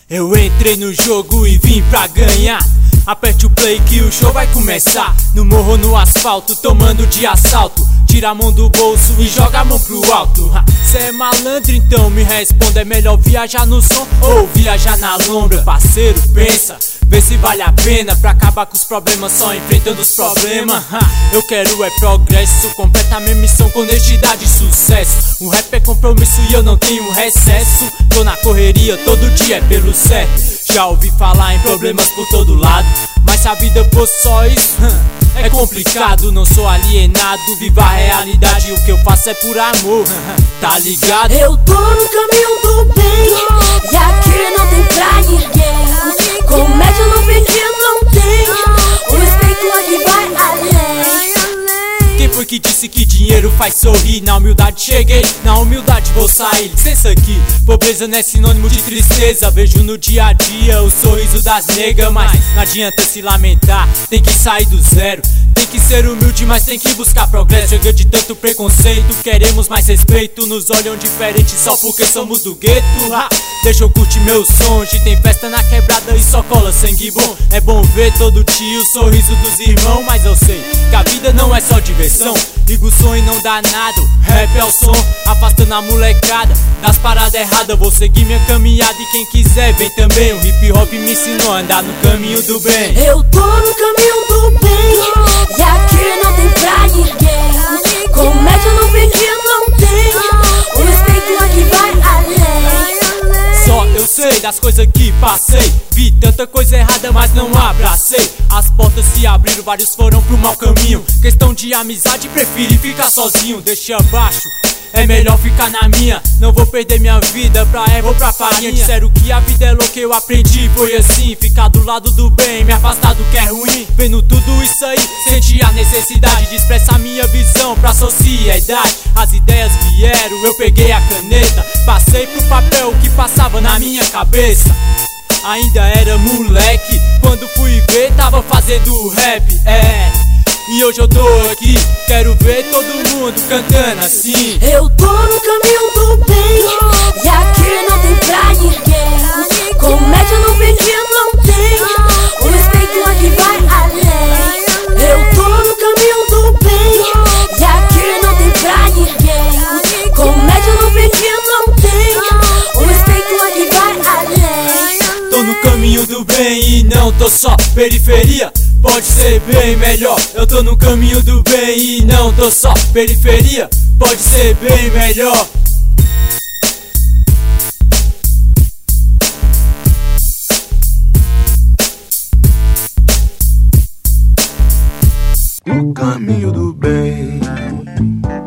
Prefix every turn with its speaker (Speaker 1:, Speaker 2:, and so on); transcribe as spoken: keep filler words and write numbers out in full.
Speaker 1: Eu entrei no jogo e vim pra ganhar. Aperte o play que o show vai começar. No morro, no asfalto, tomando de assalto. Tira a mão do bolso e joga a mão pro alto. Cê é malandro, então me responda. É melhor viajar no som ou viajar na lombra? Parceiro, pensa, vê se vale a pena. Pra acabar com os problemas, só enfrentando os problemas. Eu quero é progresso, completa a minha missão com honestidade e sucesso. O rap é compromisso e eu não tenho recesso. Tô na correria, todo dia é pelo certo. Já ouvi falar em problemas por todo lado, mas se a vida fosse só isso, é complicado. Não sou alienado, viva a realidade. O que eu faço é por amor, tá ligado?
Speaker 2: Eu tô no caminho do bem, e aqui não tem pra ninguém. Comédia no vídeo não tem, o respeito aqui vai além.
Speaker 1: Quem foi que disse que dinheiro faz sorrir? Na humildade cheguei, na humildade vou sair. Licença aqui, pobreza não é sinônimo de tristeza. Vejo no dia a dia o sorriso das negas, mas não adianta se lamentar, tem que sair do zero. Tem que ser humilde, mas tem que buscar progresso. Chega de tanto preconceito, queremos mais respeito. Nos olham diferente só porque somos do gueto. Ha! Deixa eu curtir meu som, hoje tem festa na quebrada e só cola sangue bom. É bom ver todo dia o sorriso dos irmãos, mas eu sei que a vida não é só diversão. Liga o som e não dá nada, rap é o som, afastando a molecada das paradas erradas. Vou seguir minha caminhada e quem quiser vem também. O hip hop me ensinou a andar no caminho do bem.
Speaker 2: Eu tô no caminho do bem, e aqui não tem pra ninguém. Comédia no vídeo não tem, o respeito aqui vai além.
Speaker 1: Só eu sei das coisas que passei, vi tanta coisa errada, mas não abracei. As portas se abriram, vários foram pro mau caminho. Questão de amizade, preferi ficar sozinho. Deixa abaixo, é melhor ficar na minha. Não vou perder minha vida pra erva ou pra farinha. Disseram que a vida é louca, eu aprendi, foi assim. Ficar do lado do bem, me afastar do que é ruim. Vendo tudo isso aí, senti a necessidade de expressar minha visão pra sociedade. As ideias vieram, eu peguei a caneta, passei pro papel o que passava na minha cabeça. Ainda era moleque, quando fui ver tava fazendo rap, é. E hoje eu tô aqui, quero ver todo mundo cantando assim.
Speaker 2: Eu tô no caminho do bem, e aqui não tem pra ninguém. Comédia no vídeo não tem, o respeito aqui vai além. Eu tô no caminho do bem, e aqui não tem pra ninguém. Comédia no vídeo não tem, o respeito aqui vai além.
Speaker 1: Tô no caminho do bem e não tô só, periferia pode ser bem melhor. Eu tô no caminho do bem e não tô só, periferia pode ser bem melhor.
Speaker 3: No caminho do bem.